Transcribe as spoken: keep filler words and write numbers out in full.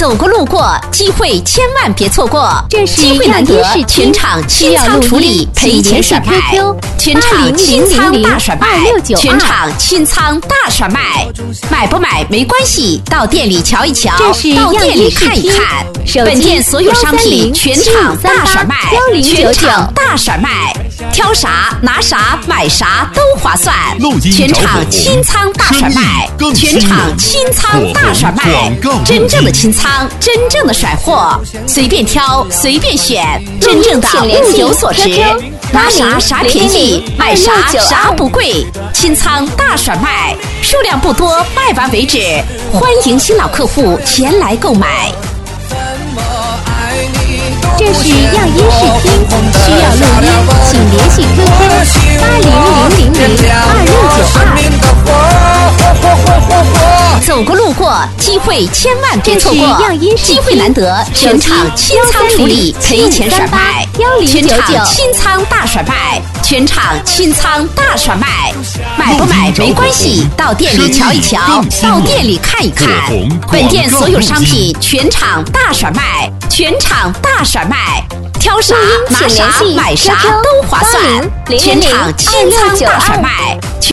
走过路过，机会千万别错过。 这是机会难得，全场清仓处理，赔钱甩卖，全场清仓大甩卖，全场清仓大甩卖。买不买没关系，到店里瞧一瞧，到店里看一看。本店所有商品全场大甩卖，全场大甩卖，挑啥拿啥买啥都划算。全场清仓大甩卖，全场清仓大甩卖，真正的清仓，真正的甩货，随便挑随便选，真正的物有所值，拿啥啥便宜，买啥啥不贵。清仓大甩卖，数量不多，卖完为止，欢迎新老客户前来购买。 这是样音视听，需要录音，请联系 Q Q 八零零零零二六九二。 走过路过，机会千万别错过，机会难得，全场清仓处理，赔钱甩卖，全场清仓大甩卖，全场清仓大甩卖。买不买没关系，到店里瞧一瞧，到店里看一看。本店所有商品全场大甩卖，全场大甩卖，挑啥拿啥买啥都划算，全场清仓大甩卖。